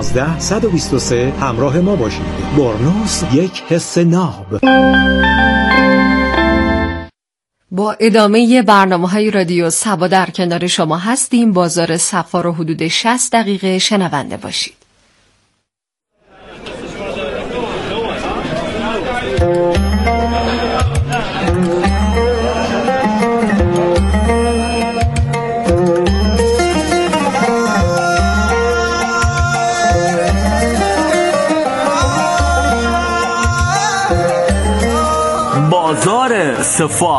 123 همراه ما باشید. برنوس یک حس ناب. با ادامه برنامه‌های رادیو صبا در کنار شما هستیم. بازار صفا رو حدود 60 دقیقه شنونده باشید. بازار صفا.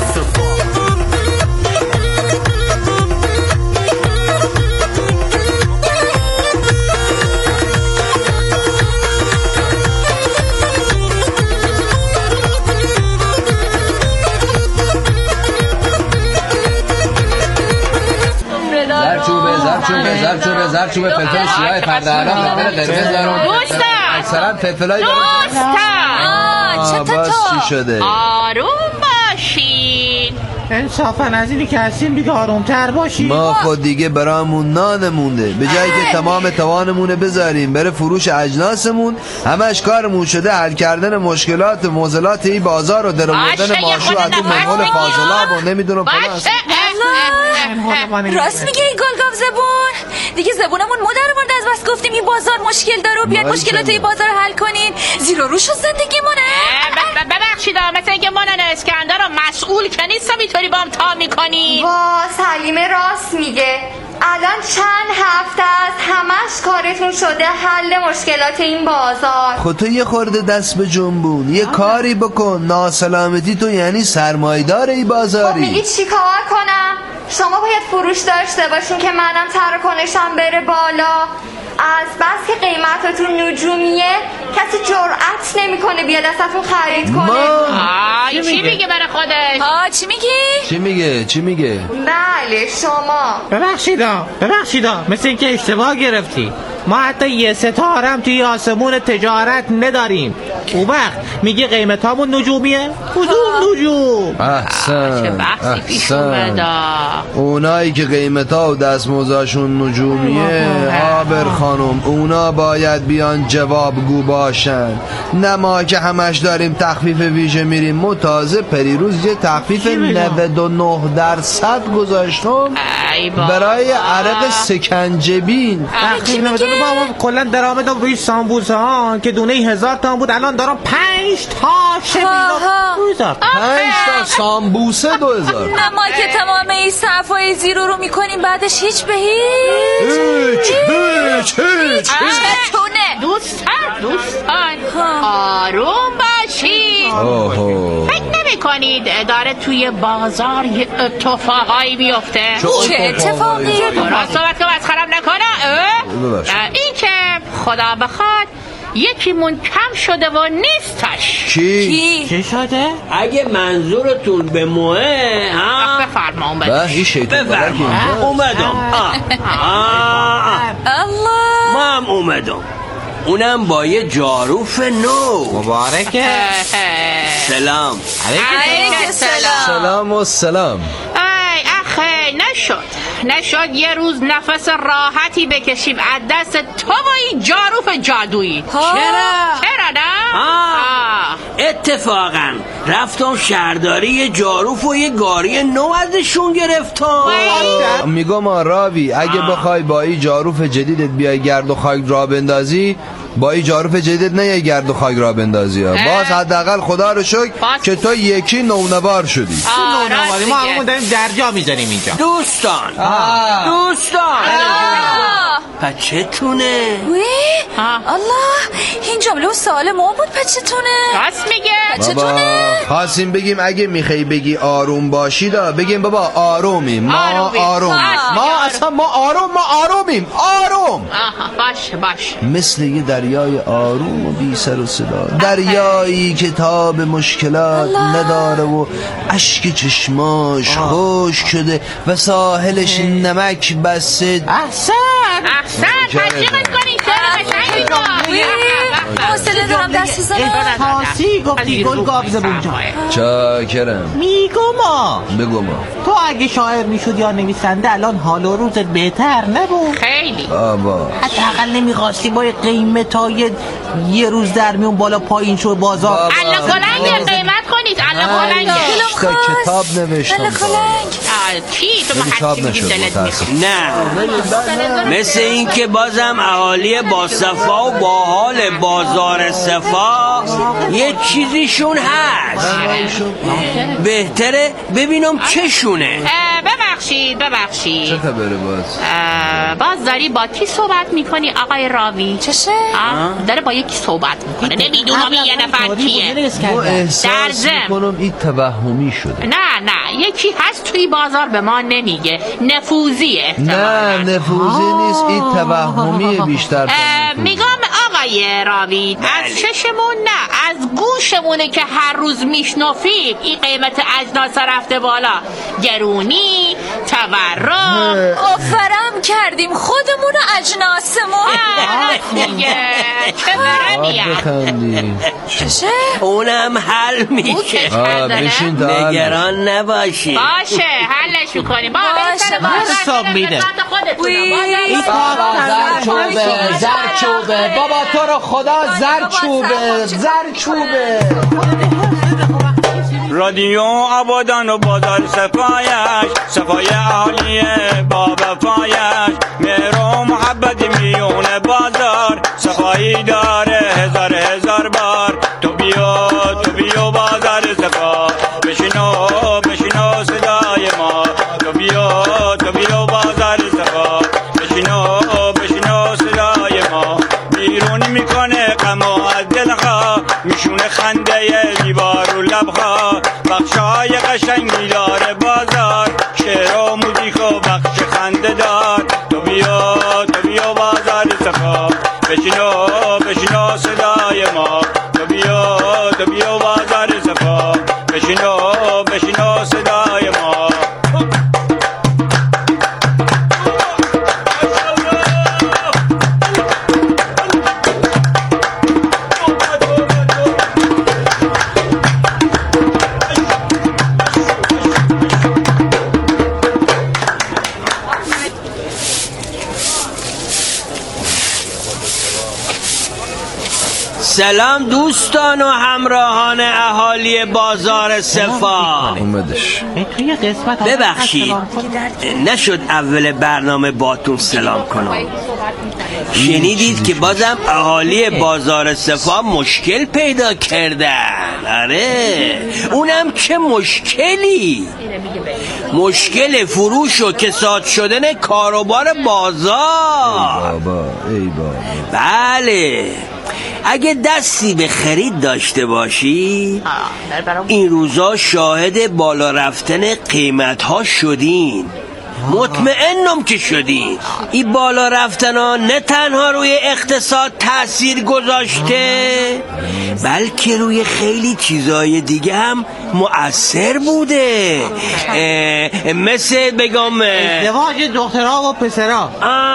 زرچوبه فلفل سیاه پرده عرب فلفل قرمز دارم اکثرا فلفلای چطور چی شده؟ آروم باشین. انصافا از اینی که هستیم دیگه آرومتر باشین. ما خود دیگه برامون نانمونده، به جایی که تمام توانمونه بذاریم بره فروش اجناسمون، همش کارمون شده حل کردن مشکلات و معضلات این بازار و در آوردن ماشو از اون منحول فاضلاب و نمیدونم فلاس. راست میگه این گلگاو زبون. دیگه زبونمون مادر مورد از بس گفتیم این بازار مشکل داره و بیاد مشکلات این بازار حل کنین. زیر و روش زندگیمونه. ببخشید مثلا اینکه مانن اسکندر رو مسئول که نیستم اینطوری با هم تا میکنی. وا سلیمه راست میگه. الان چند هفته است همش کارتون شده حل مشکلات این بازار. خود تو یه خورده دست به جنبون، یه کاری بکن. ناسلامتی تو یعنی سرمایدار ای بازاری. خب میگی چی کار کنم؟ شما باید فروش داشته باشین که منم تراکنشم بره بالا. از بس که قیمتتون نجومیه کسی جرأت نمیکنه بیاد ازتون خرید کنه. چی میگه برای خودش؟ چی میگه؟ بله شما. ببخشیدا مثل اینکه اشتباه گرفتی. ما حتی یه ستارم توی آسمون تجارت نداریم. اون وقت میگه قیمت همون نجومیه؟ کدوم نجوم؟ چه بحثی پیش اومده. اونایی که قیمت ها و دستموزاشون نجومیه آبر خانم، اونا باید بیان جوابگو باشن، نه ما که همش داریم تخفیف ویژه میریم. متازه پریروز یه تخفیف 99% گذاشتم برای عرق سکنجبین. تخفیف 99 با کلا درآمدم روی سامبوسه ها که دونه 1000 تومان بود الان دارم 5 تا 2000. 5 تا سامبوسه 2000. نه ما که تمام این صفای زیرو رو میکنیم بعدش هیچ به هیچ. چونه دوستان آروم باشید. فکر نمی کنید داره توی بازار یه اتفاقایی بیفته؟ چه اتفاقی؟ راست صحبت که مسخرم نکنه. این که خدا بخواد یکیمون کم شده و نیستش. چی شده؟ اگه منظورتون به موه بفرما اومدم. ما هم اومدم، اونم با یه جاروف نو. مبارکه. سلام. علیک سلام و سلام. نشد یه روز نفس راحتی بکشیم از دست تو و این جاروف جادویی. چرا نه؟ اتفاقا رفتم شهرداری یه جاروف و یه گاری نو ازشون گرفتم. میگم راوی اگه بخوای با این جاروف جدیدت بیای گرد و خاک را بندازی، با این جاروف جدیدت نه گرد و خاک را بندازی. باز حداقل خدا رو شکر که تو یکی نونوار شدی. ما همون داریم درجا میذاریم اینجا. دوستان پچتونه؟ الله این جمله و سوال ما بود. پچتونه راست میگه. پچتونه خواستیم بگیم اگه میخوای بگی آروم باشی دا بگیم بابا آرومیم. ما آرومیم. باشه مثل یه دریای آروم و بی سر و صدا، دریایی که تاب مشکلات نداره و اشک چشماش خشک شده و ساحلش نمک بسته. احسن تشویقش کنید. حوصله دارم دست احساسی گفتی گل گاب زبون جان. چاکرم. میگو ما بگو ما. تو اگه شاعر میشد یا نویسنده الان حال و روزت بهتر نبود؟ خیلی بابا حداقل نمیخواستی با قیمتای یه روز در میون بالا پایین شو بازار. الله کلنگ قیمت کنید. الله کلنگ کتاب نوشتم. چی تو محسی دلت میخواد؟ نه مثل این که بازم اهالی با صفا و با حال بازار صفا یه چیزیشون هست. بهتره ببینم چشونه. ببخشید چه خبره باز داری با کی صحبت میکنی آقای راوی؟ چشه؟ داره با یکی صحبت میکنه. نمیدونم یه نفر کیه. در ضمن این توهمی شده. نه یکی هست توی بازار به ما نمیگه. نفوذیه. نه نفوذی نیست، این توهمیه بیشتر. میگم آقای راوی از چشمون نه از گوشمونه که هر روز میشنفیم این قیمت اجناس رفته بالا. گرونی، تورم. آفرم کردیم خودمون و اجناسمون. دیگه چه برمیه چشه؟ اونم حل میشه. بشین تا نگران نباشی. باشه حلش میکنیم. حساب میده. این زرچوبه بابا تو رو خدا زرچوبه رادیو آبادان و بازار صفای عالیه با وفایش مهر و محبت میون بازار صفایی داره هزار بار. تو بیا بازار صفا بشینو صدای ما. تو بیا بازار صفا بشینو صدای ما. بیرون میکنه غم و از دلها میشونه خنده دیوار و لبها. بخشای قشنگی داره بازار شعر و موزیک و بخش خنده دار. تو بیا بازار صفا بشینو صدای ما. تو بیا بازار صفا بشینو صدای ما. سلام دوستان و همراهان اهالی بازار صفا. ببخشید نشد اول برنامه باتون سلام کنم. شنیدید که بازم اهالی بازار صفا مشکل پیدا کردن. آره اونم چه مشکلی؟ مشکل فروش و کساد شدن کاروبار بازار. ای بابا. بله اگه دستی به خرید داشته باشی این روزا شاهد بالا رفتن قیمت ها شدین. مطمئنم که شدین. این بالا رفتن ها نه تنها روی اقتصاد تأثیر گذاشته بلکه روی خیلی چیزای دیگه هم مؤثر بوده. مثل بگم ازدواج دخترها و پسرها.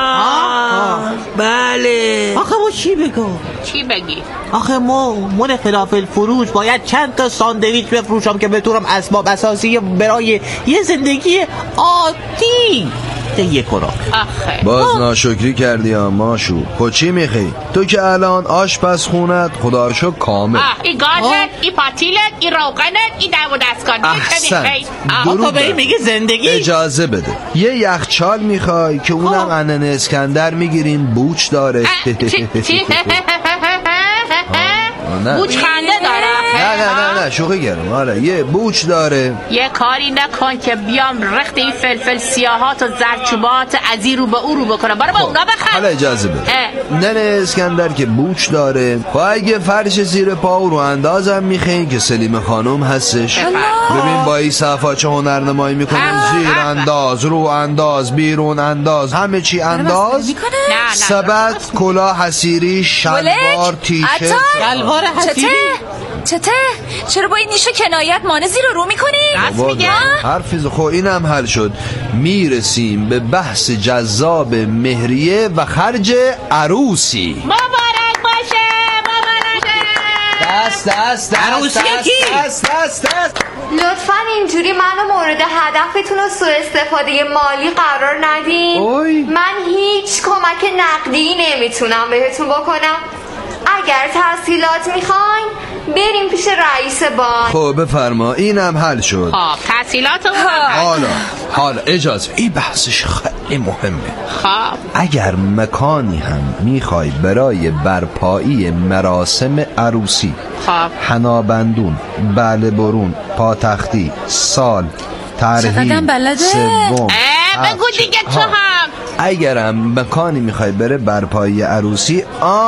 بله. آخه ما چی بگم؟ چی بگی؟ آخه من خلاف الفروش باید چند تا ساندویچ بفروشم که بتونم اسباب اساسی برای یه زندگی عادی یک خوراک. باز ناشکری کردی ماشو. خود چی میخوای؟ تو که الان آشپز خونت خدا رو شکر کامل. این گازت، این پاتیلت، این روغنت، این دم و دستگاه. احسن. تو به این میگه زندگی؟ اجازه بده یه یخچال میخوای که اونم اننه اسکندر میگیریم بوچ داره. بوچ خنده داره. نه شوخی کردم. آره یه بوچ داره. یه کاری نکن که بیام رخت این فلفل سیاهات و زرچوبات از این رو به او رو بکنم. برای با اونا بخر. حالا اجازه بده ننه اسکندر که بوچ داره و اگه فرش زیر پا رو اندازم میخوایی که سلیم خانم هستش. ببین با این صفا چه هنرنمایی میکنیم. زیر انداز، رو انداز، بیرون انداز، همه چی انداز. سبت، کلاه حصیری، شلوار، تیشرت. شلوار حصیری؟ چته؟ چرا با این نیش و کنایت مانه زیر رو میکنی؟ راست میگم؟ حرفی خب اینم حل شد. میرسیم به بحث جذاب مهریه و خرج عروسی. مبارک باشه. عروسی کی؟ لطفاً اینجوری منو مورد هدفتون و سوء استفاده مالی قرار ندین. من هیچ کمک نقدی نمیتونم بهتون بکنم. اگر تحصیلات میخواین بریم پیش رئیس بانک. خب بفرما، اینم حل شد. خب تحصیلات حالا اجازه، این بحثش خیلی مهمه. خب اگر مکانی هم میخوای برای برپایی مراسم عروسی، خب حنابندون، بله برون، پاتختی، سال، ترحیل، سوم، بگو دیگه تو هم. اگرم مکانی میخوای بره برپایی عروسی،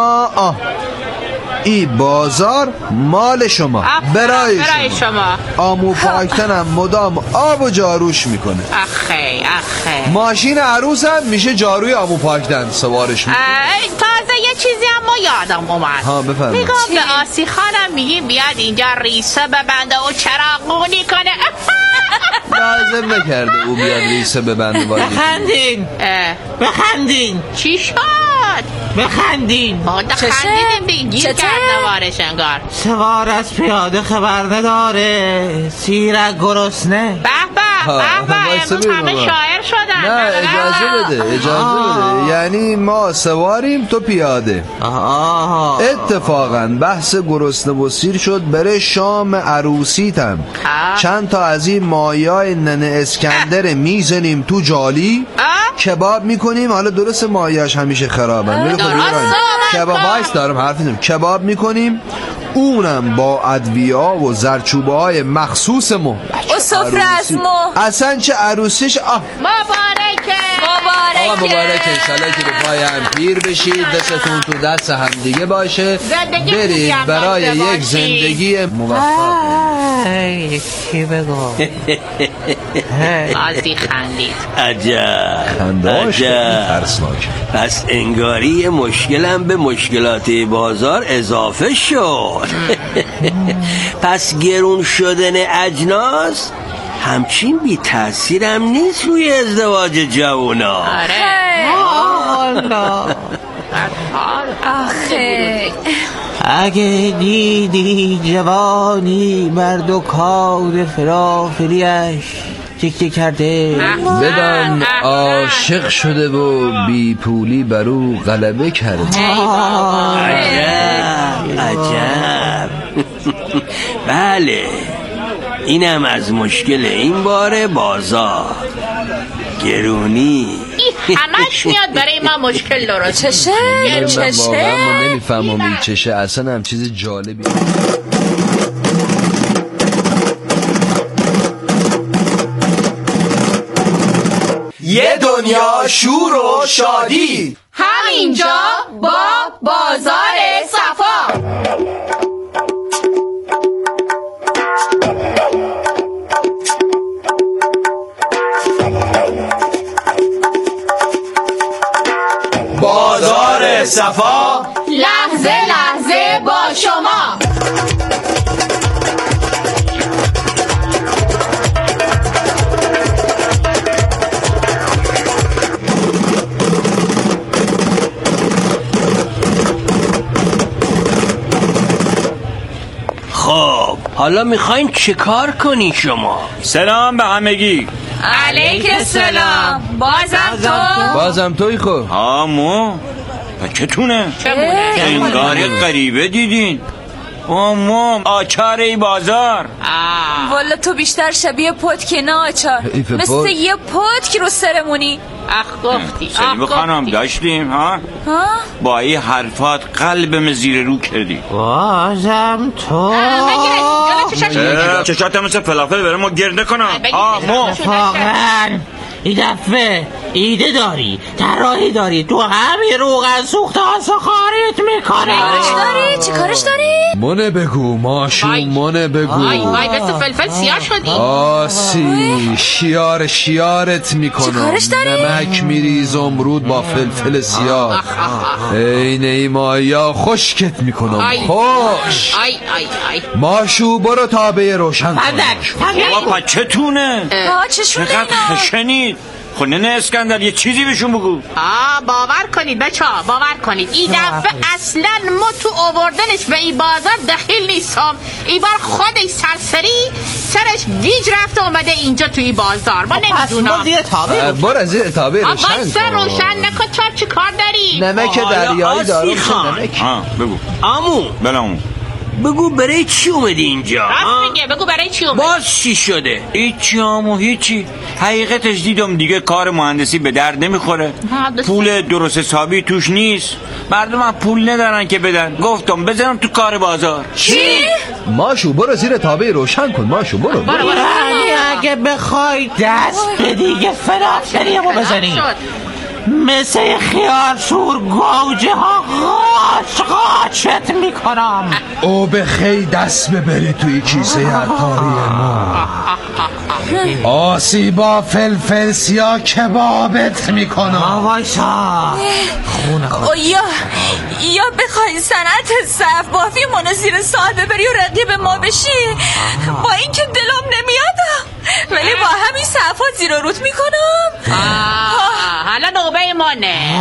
این بازار مال شما، برای شما. آمو پاکتنم مدام آب و جاروش میکنه. اخی ماشین عروس هم میشه جاروی آمو پاکتن سوارش میکنه. تازه یه چیزی هم ما یادم اومد. بفرمایید. میگم به آسی خانم میگیم بیاد اینجا ریسه ببنده و چراغونی کنه. لازم نکرده او بیاد ریسه ببنده. بخندین. چی شد؟ بخندین. خندیدیم دیگه، گیر کرده وارش انگار. سوار از پیاده خبر نداره، سیرک گرسنه. به امروز همه شاعر شدن. نه اجازه بده. یعنی ما سواریم تو پیاده. اتفاقا بحث گرسنه و سیر شد بره شام عروسیتم. چند تا از این مایای ننه اسکندر میزنیم تو جالی، کباب میکنیم. حالا درست مایاش همیشه خرابن، کباب هایست دارم حرف میزنم. کباب میکنیم، اونم با ادویه و زرچوبه های مخصوص مو و سفره از مو. اصلا چه عروسیش. مبارکه. انشالله که به پای هم پیر بشید، دستتون تو دست هم دیگه باشه، برید برای یک زندگی موفق. چی بگو؟ آزی خندید. عجب. پس انگاری مشکلم به مشکلات بازار اضافه شد. پس گرون شدن اجناس همچین بی تأثیرم نیست روی ازدواج جوونا. آخه اگه دیدی جوانی مرد و کار فرافریش چک کرده، بدان عاشق شده و بی پولی برو غلبه کرده. عجب. بله، اینم از مشکل این باره بازار، گرونی. همش میاد برای ما مشکل درست. چشه؟ واقعا ما نمیفهمم این چشه، اصلا هم چیز جالبی. یه دنیا شور و شادی همینجا با بازار صفا. بازار صفا، لحظه لحظه با شما. خب حالا میخواین چه کار کنی شما؟ سلام به همگی. علیک سلام. بازم توی خب. مو چتونه؟ انگار غریبه دیدین. مو آچاره بازار. والا تو بیشتر شبیه پتک نه آچار، مثل یه پتک رو سرمونی. گفتی سلیمه خانم داشتیم با این حرفات قلبم زیر رو کردی. بازم تو چشاتم مثل فلافل بره ما گرد نکنم. واقعا این دفعه ایده داری، طراحی داری، تو همین روغن سوخته ها سخارت میکنه. چی کارش داری؟ منه بگو ماشون، منه بگو. وای مثل فلفل سیاه شدی. آسی شیارت میکنم، نمک میریز امرود با فلفل سیاه، این ایمایا خشکت میکنم. خوش ماشو برو تابه روشن کن. بابا چتونه؟ چشونه چقدر خشنید. خب نه اسکندر یه چیزی بهشون بگو. باور کنید بچه‌ها، باور کنید این دفعه اصلا ما تو آوردنش به این بازار دخیل نیستم. این بار خودش سرسری سرش گیج رفته اومده اینجا توی بازار. ما نمیدونم. برو از زیر تابه روشن نکن. چی کار داری؟ نمک دریایی دارم. نمک. بگو عمو. بله عمو. بگو برای چی اومدی اینجا؟ راست میگه، بگو برای چی اومدی؟ باز چی شده؟ هیچی عمو، هیچی. حقیقتش دیدم دیگه کار مهندسی به درد نمیخوره. پول درست حسابی توش نیست. مردم پول ندارن که بدن. گفتم بزنم تو کار بازار. چی؟ ماشو برو زیر تابه روشن کن. ماشو برو. اگه بخوای دست به دیگه فلافلیمو بزنی مثل خیار شور گوجه ها قاچت میکنم. او به خی دست ببری توی کیسه عطاری ما. آسیبا فلفل سیاه کبابت میکنم. وایسا یا بخوای صنعت صف بافی منو زیر سال ببری و رقیب ما بشی، با اینکه دلم نمیادم ولی با همین صفا زیر و روت میکنم. حالا نوبه مانه.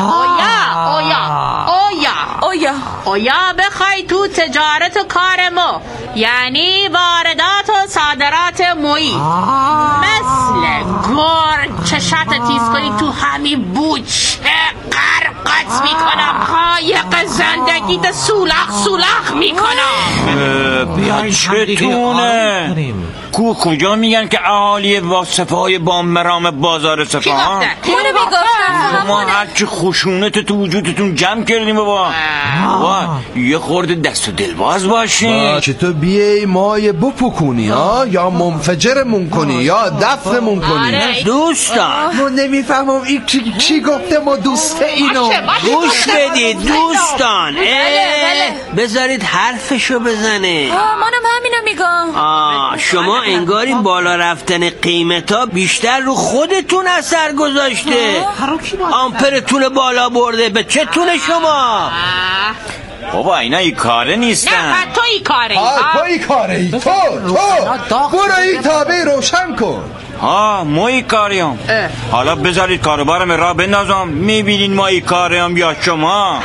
اویا بخوای تو تجارت و کار ما، یعنی واردات و صادرات مویی، مثل گرگ چشات تیز کنی تو همین بوچه قرقت میکنم. قایق زندگیت سولاخ میکنم. چتونه کجا میگن که اهالی واصفه های با مرام بازار صفا؟ ما هرچی خشونت تو وجودتون جمع کردیم بابا. یه خورده دست و دلباز باشین. تو بیای مای بپکنی یا منفجرمون کنی یا دفنمون کنی. دوستان ما نمیفهمم این چی گفته ما دوسته اینو. گوش بدید دوستان. بذارید حرفشو بزنه. منم همینو میگم. شما انگار این بالا رفتن قیمتا بیشتر رو خودتون اثر گذاشته. آمپرتون بالا برده. به چتونه شما؟ بابا اینا ای کاره نیستن. نه تو ای کاره. تو ای کاره. تو برو این تابه روشن کن. ما ای کاریم. حالا بذارید کاروبارم راه بندازم. میبینین ما ای کاریم یا شما؟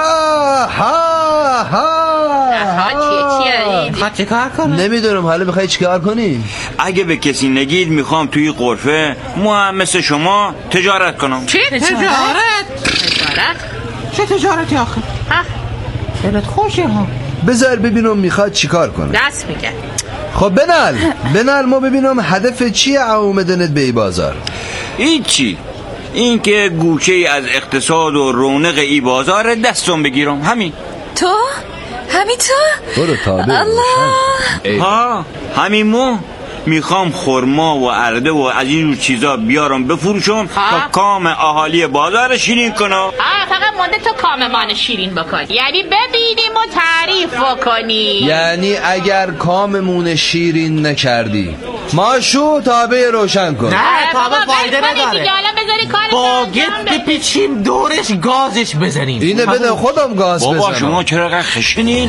چه کار کنم؟ نمیدونم. حالا میخوای چیکار کنی؟ اگه به کسی نگید میخوام توی غرفه هم مثل شما تجارت کنم. چه تجارت؟ چه تجارتی آخه؟ دلت خوشه ها. بذار ببینم میخواد چیکار کنه. دست میگه. خب بنال ما ببینم هدف چیه اومدنت به ای بازار؟ هیچی. این که گوشه از اقتصاد و رونق ای بازار دستم بگیرم. همین تو؟ برو تابه. الله. همین مو میخوام خرما و ارده و از این چیزا بیارم بفروشم تا کام اهالی بازار شیرین کنم. فقط مونده تو کام من شیرین بکنی، یعنی ببینیم و تعریف بکنی. یعنی اگر کاممون شیرین نکردی ماشو تابه روشن کن. نه تابه فایده نداره. باگت بپیچیم دورش گازش بزنیم. اینه بده خودم گاز بزنم. بابا شما چرا خشنین؟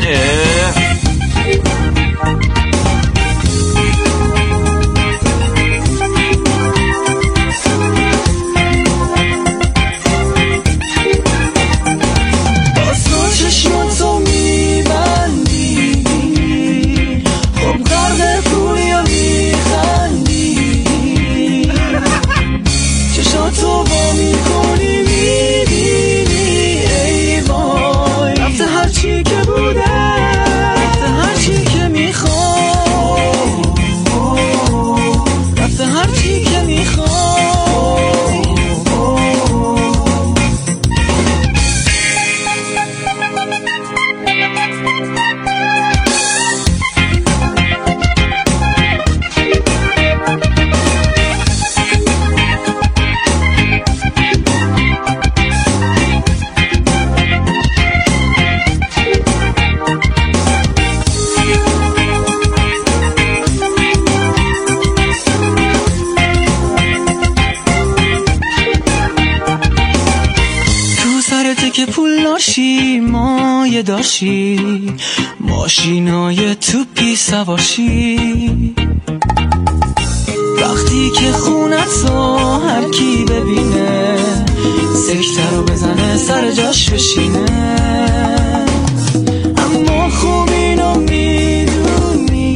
که پول داشتی مایه داشتی ماشینای توپی سواشی وقتی که خونتو هر کی ببینه سکته رو بزنه سر جاش بشینه. اما خوب اینو میدونی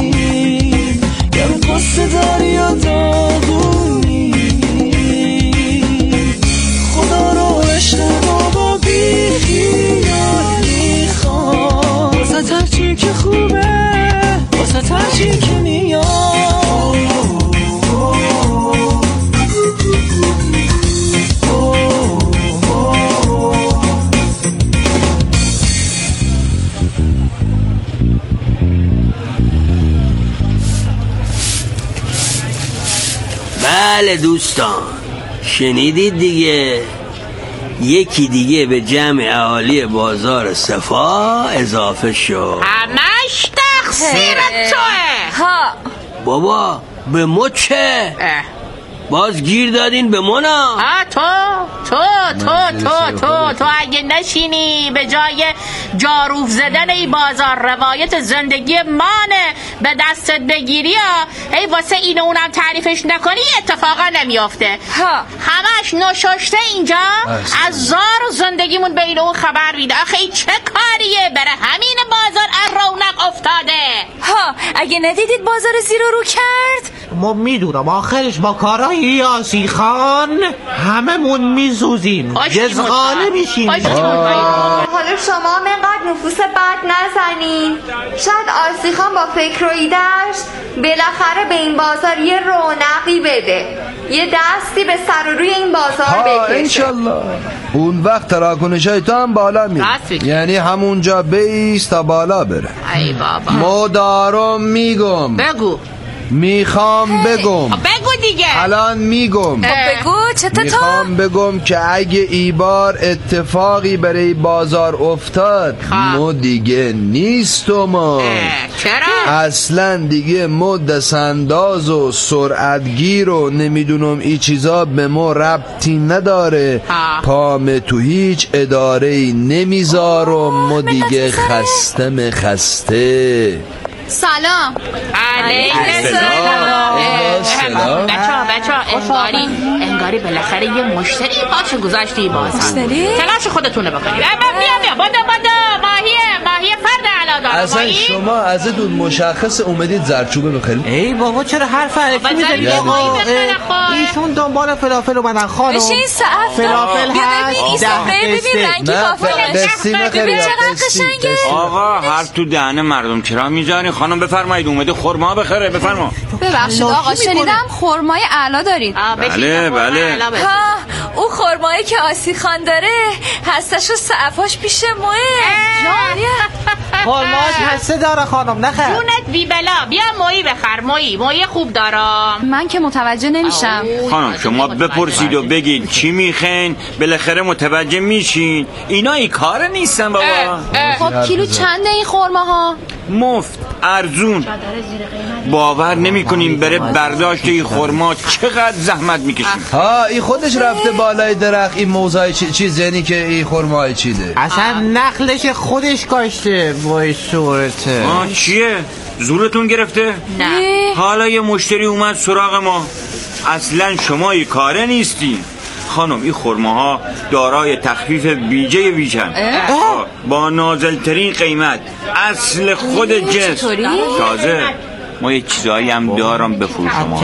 گر قصه داری یا داغونی خدا رو عشق بابا بی خیال میخواد واسه هرچی که خوبه واسه هرچی که میاد. بله دوستان، شنیدید دیگه، یکی دیگه به جمع اهالی بازار صفا اضافه شد. همش تقصیر توه. ها بابا به ما چه؟ باز گیر دادین به ما نه؟ تو اگه نشینی به جای جاروف زدن ای بازار روایت زندگی مانه به دستت بگیری ای واسه اینو اونم تعریفش نکنی اتفاقا نمیافته. همش نشاشته اینجا از زار و زندگیمون بین اون خبر میده. آخه این چه کاریه؟ بره همین بازار از رونق افتاده. اگه ندیدید بازار زیر رو کرد؟ ما میدونم آخرش با کارای یاسی خان هممون میسوزیم، جزغانه میشیم. حالا شما هم اینقدر نفوس بد نزنین. شاید آسی خان با فکر و ایدهش بالاخره به این بازار یه رونقی بده، یه دستی به سر و روی این بازار بکشه. انشالله اون وقت تراکنشای تو هم بالا میره، یعنی همونجا بیست تا بالا بره. ای بابا مدارم میگم. بگو. میخوام بگم. بگو دیگه. الان میگم. بگو چطور؟ میخوام بگم که اگه ای بار اتفاقی برای بازار افتاد ما دیگه نیستم. چرا؟ اصلا دیگه ما دستانداز و سرعتگیر و نمیدونم ای چیزا به ما ربطی نداره. پام تو هیچ اداره‌ای نمیذارم. ما دیگه خسته. سلام. سلام. بچه‌ها انگاری بالاخره یه مشتری پاش گذاشتی بازار. تلاش خودتونه بکنید. بیا ماهی فرد علا داره. اصلا شما ازتون مشخص اومدید زرچوبه بخرید؟ ای بابا چرا حرف علکی میزنید آقا؟ ایشون دنبال فلافل رو بدن خانم. بشین سعف فلافل هست. ببین رنگی فلافل. ببین چقدر قشنگه. آقا حرف تو دهن مردم چرا میذاری؟ خانم بفرمایید اومده خرما بخره. بفرما. ببخشید آقا شنیدم خرمای اعلا دارید. بله. او خرمایی که آسی خان داره هستش و سعفاش پیش موه. خرماش هسته داره خانم نخر. جونت بی بلا. بیا مویی بخر. مویی خوب دارم. من که متوجه نمیشم. خانم شما بپرسید و بگید چی میخین بالاخره متوجه میشین. اینا ای کار نیستن بابا. خب کیلو چنده این خرماها؟ مفت ارزون. باور نمیکنیم بره برداشت این خرما چقدر زحمت میکشیم. این خودش رفته بالای درخت این موزای چیز یعنی که این خرمای چیده. اصلا نخلش خودش کاشته. وای صورته. چیه؟ زورتون گرفته؟ نه. حالا یه مشتری اومد سراغ ما. اصلا شما این کاره نیستی. خانم این خرماها دارای تخفیف ویژن با نازلترین قیمت، اصل خود جنس. تازه ما یه چیزایی هم دارم بفروشم.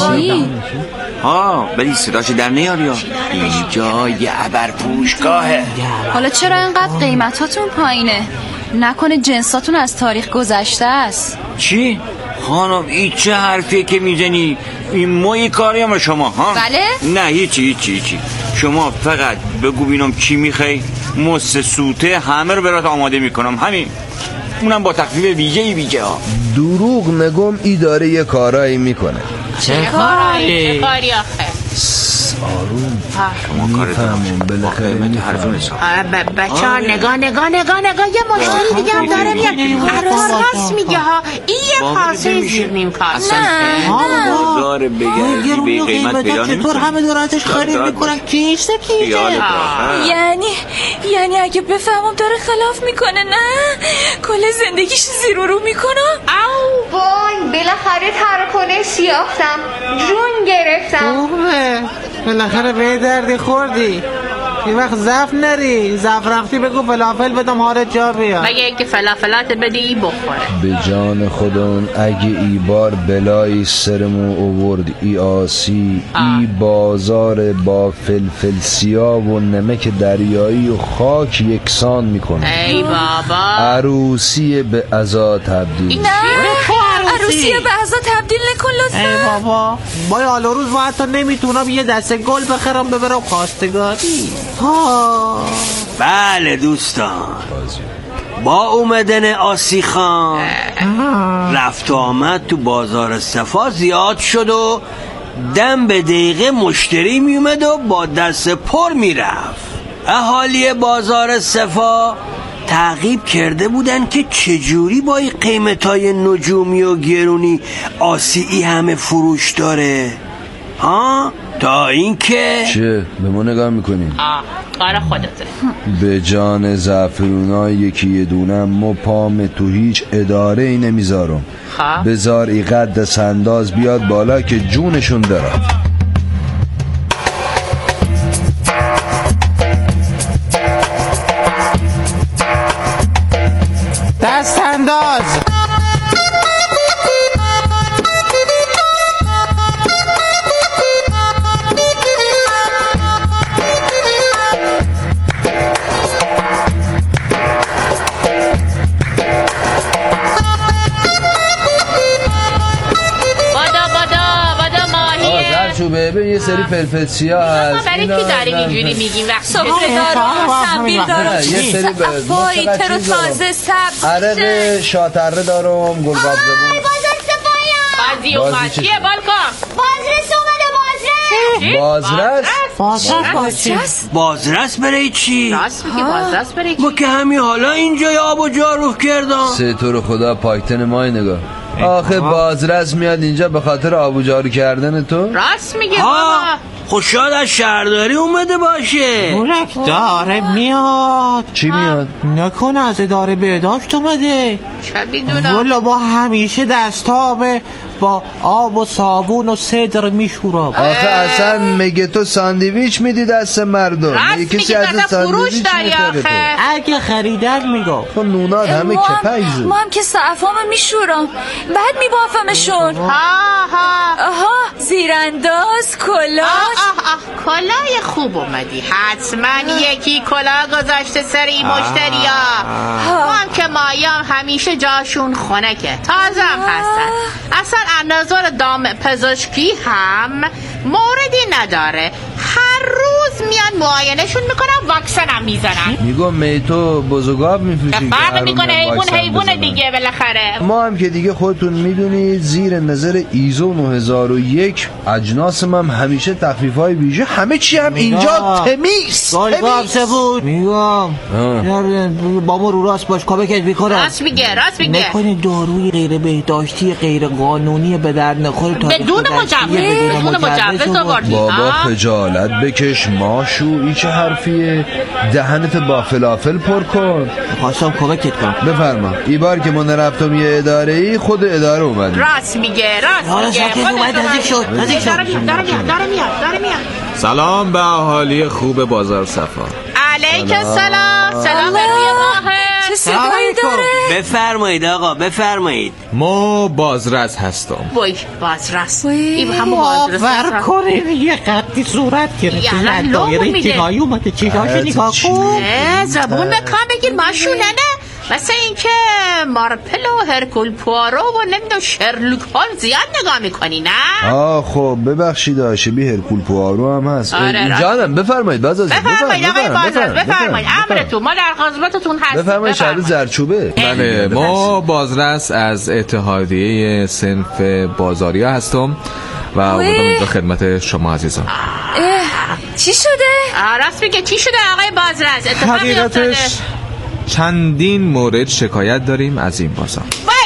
ولی صداش در نیاری. اینجا یه ابرفروشگاهه. حالا چرا اینقدر قیمتاتون پایینه؟ نکنه جنساتون از تاریخ گذشته است؟ چی؟ خانم این چه حرفیه که میزنی؟ این مایی کاری هم شما بله؟ نه هیچی. شما فقط بگو بینم چی میخوای، مست سوته همه رو برات آماده میکنم. همین، اونم با تخفیف ویژه ها. دروغ نگم ای داره یه کارایی میکنه. چه کاری آخه؟ آروم شما میفهمم بالاخره میفهمم. بچه ها نگاه یه مشکلی دیگه هم داره میاد. راست میگه ها، این یه کاسه زیر نیم کاسه. بازار بگردی به قیمت پیدا نمی‌کنی. چطور همه دور ازش خرید میکنن؟ کیسه یعنی اگه بفهمم داره خلاف میکنه نه کل زندگیش زیر و رو میکنه. او وای بالاخره تراکنش یافتم، جون گرفتم. خوبه بالاخره به دردی خوردی. این وقت زف نری، زف رفتی بگو فلافل بدم حالت جا بیاد. مگه اینکه فلافلات بده ای بخوره. به جان خودمون اگه ای بار بلایی سرمو اوورد ای آسی ای بازار با فلفل سیاه و نمک دریایی و خاک یکسان میکنه. ای بابا عروسی به عزا تبدیل. نه عروسی به عزا تبدیل نکن لطفا. ای بابا با حال و روز حتی نمیتونم یه دسته گل بخرم ببرم خواستگاری. بله دوستان، با اومدن آسی خان رفت و آمد تو بازار صفا زیاد شد و دم به دقیقه مشتری میومد و با دست پر میرفت. اهالی بازار صفا تعقیب کرده بودن که چجوری با این قیمتای نجومی و گرونی آسی همه فروش داره ها، تا اینکه چه به ما نگاه میکنی؟ کار خودته. به جان زعفرونا یکی یه دونم ما پام تو هیچ اداره ای نمیذارم. بذار ای قد سنداز بیاد بالا که جونشون داره. دست انداز. ببین یه سری فلفل سیاه هست. برای کی داریم اینجوری میگیم وقت صبح دارم سنبیل دارم یه سری فایتر و تازه سبز عرق شاتره دارم گلگاب زبون. بازی اومد چیه بالکن؟ بازرس برای چی؟ راست میگی بازرس برای چی؟ ما که همین حالا اینجا آب و جارو کردم. سه تو رو خدا پاکتن مای نگاه. آخه بازرس میاد اینجا به خاطر آب جارو کردن تو؟ راست میگه بابا. خوشحال از شهرداری اومده باشه. مولک داره میاد. چی میاد؟ نکنه از اداره بهداشت اومده. چه میدونم والا با همیشه دستامه با آب و صابون و صدر میشورم. آخه اصلا مگه تو ساندویچ میدی دست مردم؟ راست میگه دست فروش داری آخه. اگه خریدن میگم تو نونات همه کپیزه. ما هم که صفامو میشورم بعد میبافمشون. آها زیرانداز کلاه. کلاه خوب اومدی. حتما یکی کلاه گذاشته سر این مشتریا. ما هم که مایام همیشه جاشون خنکه تازه هم هستن. اصلا اندازار دام پزشکی هم موردی نداره. هر روز میان معاینشون میکنن واکسن هم میزنن. میگم میتو بزرگاب میفروشی فرق میکنه حیوان دیگه بالاخره. ما هم که دیگه خودتون میدونید زیر نظر ایزو 9001 اجناس هم همیشه تخفیف های ویژه همه چی هم اینجا تمیز بود. میگم با ما رو راست باش کابکت میکنم. راست میگه نکنه داروی غیر بهداشتی غیر قانونی به در نخور تا بدون مجوز آوردی. بابا خجالت بکش ماشو. این چه حرفیه؟ دهنت با فلافل پر کن. خواستم کمکت کنم. بفرما. این بار که من رفتم یه اداره ای خود اداره اومد. راست میگه داره میاد. سلام به اهالی خوب بازار صفا. علیک سلام روی ماه. چه صدایی داره؟ بفرمایید آقا بفرمایید. ما بازرس هستم. وای بازرس. این همون بازرس. باور کنین یه قدی صورت گرفته. دایره چیزایی اومده چیزاشو نگاه کن. زبون بکن بگیر ماشونه نه. مثل این که مارپل و هرکول پوارو و نمیدونم شرلوک هولمز زیاد نگاه میکنی نه؟ خب ببخشید آشبی هرکول پوارو هم هست. جانم بفرمایید بفرمایید آقای بازرس بفرمایید امرتون ما در خدمتتون هستیم. بفرمایید شهر زرچوبه. بله ما بازرس از اتحادیه صنف بازاریا هستم. و اومدم اینجا خدمت شما عزیزان. چی شده؟ راست میگه چی شده آقای بازرس؟ اتفاقی افتاده؟ حقیقتش چندین مورد شکایت داریم از این بازار.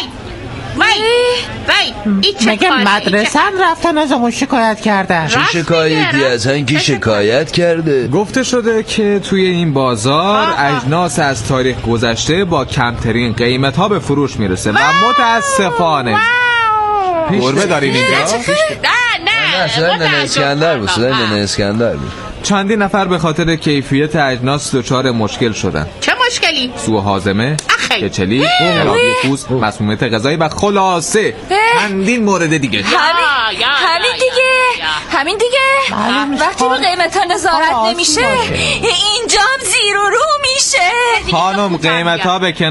مگه مدرسه رفتن از همون شکایت کردن؟ چه شکایتی از هنگی شکایت کرده؟ گفته شده که توی این بازار اجناس از تاریخ گذشته با کمترین قیمت ها به فروش میرسه و متاسفانه گربه دارین اینجا؟ نه صدای اسکندر بود. چندین نفر به خاطر کیفیت اجناس دچار مشکل شدن. چه مشکلی؟ سوء هاضمه، کچلی، خرابی پوست، مسمومیت غذایی و خلاصه چندین مورد دیگه. همین دیگه وقتی رو قیمت ها نظارت نمیشه اینجا هم زیر و رو میشه. خانم قیمت ها به